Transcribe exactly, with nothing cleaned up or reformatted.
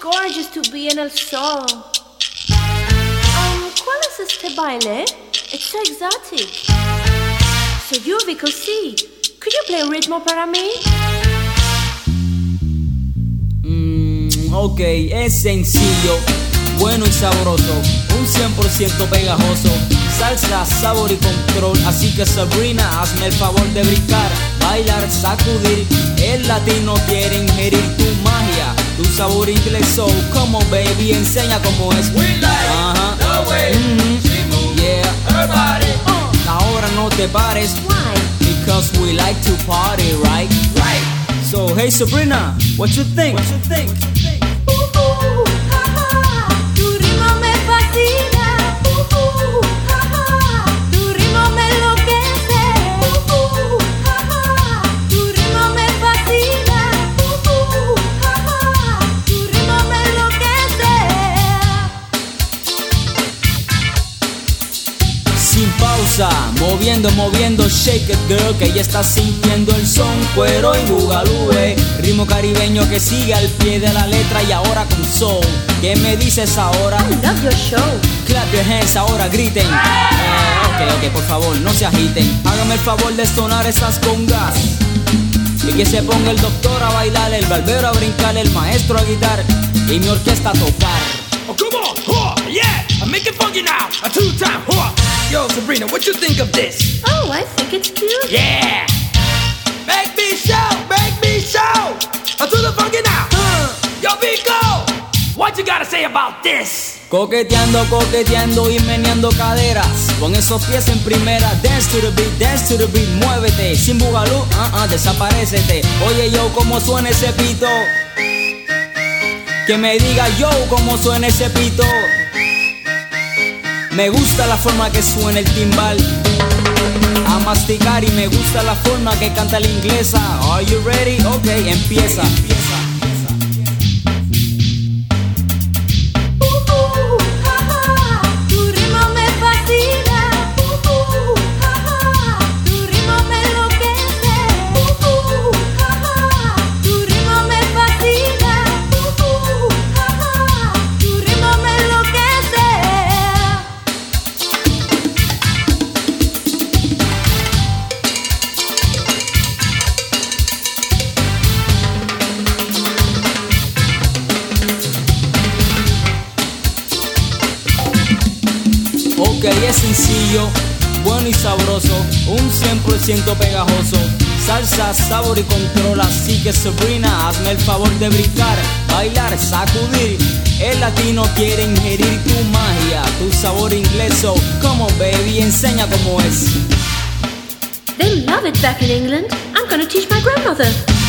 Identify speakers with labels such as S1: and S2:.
S1: gorgeous to be in el sol. Um, ¿cuál es este baile? It's so exotic. So you, Vico C, could you play ritmo para mí?
S2: Mmm, ok, es sencillo, bueno y sabroso, un cien por ciento pegajoso. Salsa, sabor y control. Así que Sabrina, hazme el favor de brincar, bailar, sacudir. El latino quiere ingerir tu magia, tu sabor inglés. So, come on baby, enseña cómo es.
S3: We like uh-huh. the way mm-hmm. she moves
S2: yeah.
S3: her body.
S2: uh. Ahora no te pares.
S1: Why?
S2: Because we like to party, right?
S3: Right.
S2: So, hey Sabrina, what you think? What you think?
S1: Uh, uh, ja, ja. Tu ritmo me fascina. Uh, uh, ja, ja. Tu ritmo me enloquece. Uh, uh, ja, ja. Tu ritmo me fascina. Uh, uh, ja, ja. Tu ritmo me enloquece.
S2: Sin pausa, moviendo, moviendo, shake it girl, que ya está sintiendo el son, cuero y bugalú, eh. Ritmo caribeño que sigue al pie de la letra y ahora con soul. ¿Qué me dices ahora?
S1: I love your show.
S2: Clap your hands, ahora griten. Eh, ok, ok, por favor, no se agiten. Hágame el favor de sonar esas congas. Y que se ponga el doctor a bailar, el barbero a brincar, el maestro a guitar y mi orquesta a tocar.
S3: Oh, come on, huh, yeah, I make it funky now, a two-time, huh. Yo, Sabrina, what you think of this?
S1: Oh, I think it's cute.
S3: Yeah, make me shout, make me shout, uh, to the funky now, uh, yo, Vico, what you gotta say about this?
S2: Coqueteando, coqueteando y meneando caderas, con esos pies en primera. Dance to the beat, dance to the beat, muévete. Sin bugalú, uh, uh, desaparécete. Oye yo, cómo suena ese pito. Que me diga yo cómo suena ese pito. Me gusta la forma que suena el timbal a masticar y me gusta la forma que canta la inglesa. Are you ready? Ok, empieza. Empieza. Ok, es sencillo, bueno y sabroso, un cien por ciento pegajoso. Salsa, sabor y control. Así que Sabrina, hazme el favor de brincar, bailar, sacudir. El latino quiere ingerir tu magia, tu sabor inglés. So, come on baby, enseña cómo es.
S1: They love it back in England. I'm gonna teach my grandmother.